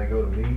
they go to meat?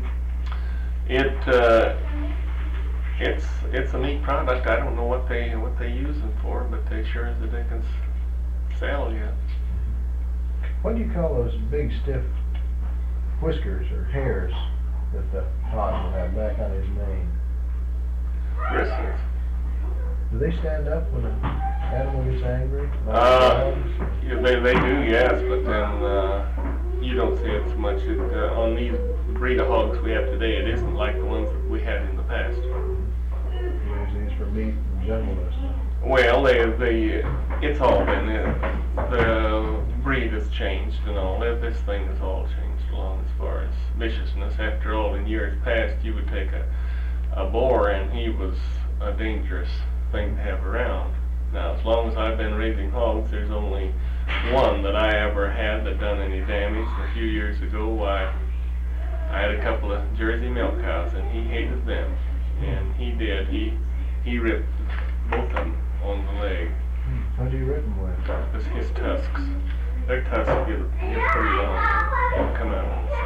It's a neat product. I don't know what they use them for, but they sure as the dickens sell you. What do you call those big stiff whiskers or hairs that the hog will have back on his mane? Bristles. Do they stand up when an animal gets angry? Yeah, they do, yes, but then you don't see it so much. On these breed of hogs we have today, it isn't like the ones that we had in the past. Use these for meat and gentleness. Well, it's all been, the breed has changed and all. This thing has all changed along as far as viciousness. After all, in years past, you would take a boar and he was a dangerous thing to have around. Now, as long as I've been raising hogs, there's only one that I ever had that done any damage. A few years ago, I had a couple of Jersey milk cows, and he hated them. And he did. He ripped both of them on the leg. How do you rip them with? It was his tusks. Their tusks get pretty long and come out on the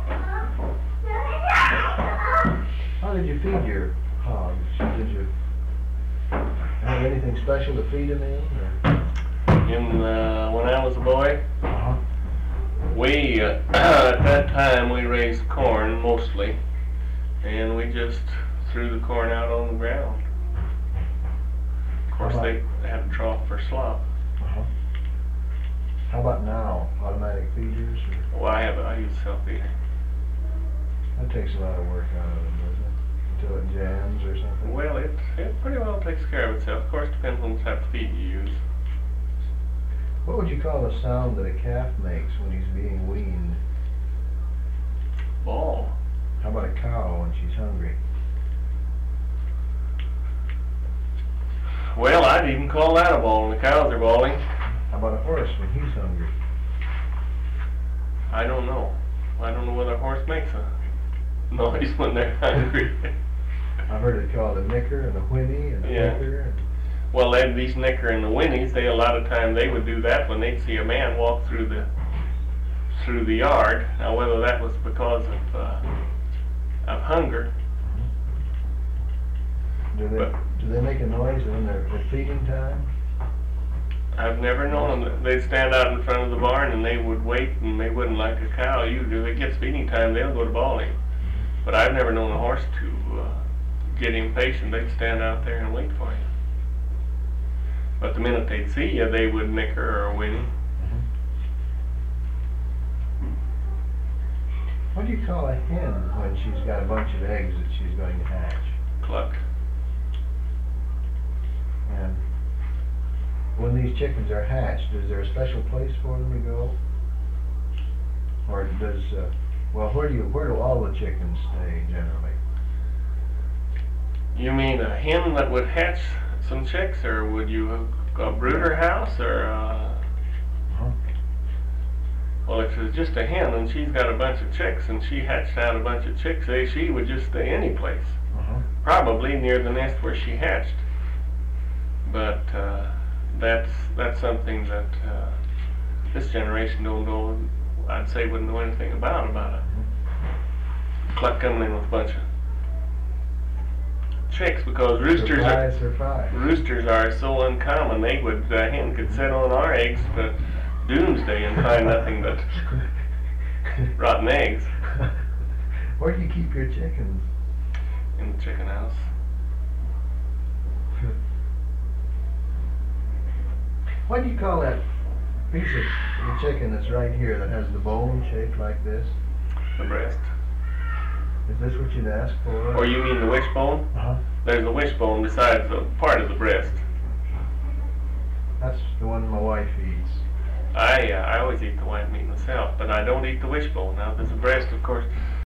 side. How did you feed your hogs? Did you have anything special to feed them in? When I was a boy, we at that time we raised corn mostly, and we just threw the corn out on the ground. Of course, they had a trough for slop. How about now? Automatic feeders? Well, I use self-feeding. That takes a lot of work out of them, doesn't it? Until it jams or something? Well, it pretty well takes care of itself. Of course, it depends on the type of feed you use. What would you call the sound that a calf makes when he's being weaned? Bawl. How about a cow when she's hungry? Well, I'd even call that a bawl when the cows are bawling. How about a horse when he's hungry? I don't know. I don't know whether a horse makes a noise when they're hungry. I've heard it called a nicker and a whinny and a nicker. Well, these nicker and the whinnies, a lot of time they would do that when they'd see a man walk through the yard. Now, whether that was because of hunger. Do they make a noise when they're at feeding time? I've never known them. They'd stand out in front of the barn and they would wait, and they wouldn't like a cow. Usually, if it gets feeding time, they'll go to bawling. But I've never known a horse to get impatient. They'd stand out there and wait for you. But the minute they'd see you, they would nicker or whinny. What do you call a hen when she's got a bunch of eggs that she's going to hatch? Cluck. And when these chickens are hatched, is there a special place for them to go? Or does, where do all the chickens stay generally? You mean a hen that would hatch some chicks, or would you a brooder house, or well, if it's just a hen and she's got a bunch of chicks and she hatched out a bunch of chicks, she would just stay any place, probably near the nest where she hatched. But that's something that this generation don't know. I'd say wouldn't know anything about a cluck coming in with a bunch of chicks, because roosters are so uncommon. A hen could sit on our eggs for doomsday and find nothing but rotten eggs. Where do you keep your chickens? In the chicken house. What do you call that piece of the chicken that's right here that has the bone shaped like this? The breast. Is this what you'd ask for? Or you mean the wishbone? There's a wishbone besides the part of the breast. That's the one my wife eats. I always eat the white meat myself, but I don't eat the wishbone. Now, there's a breast, of course.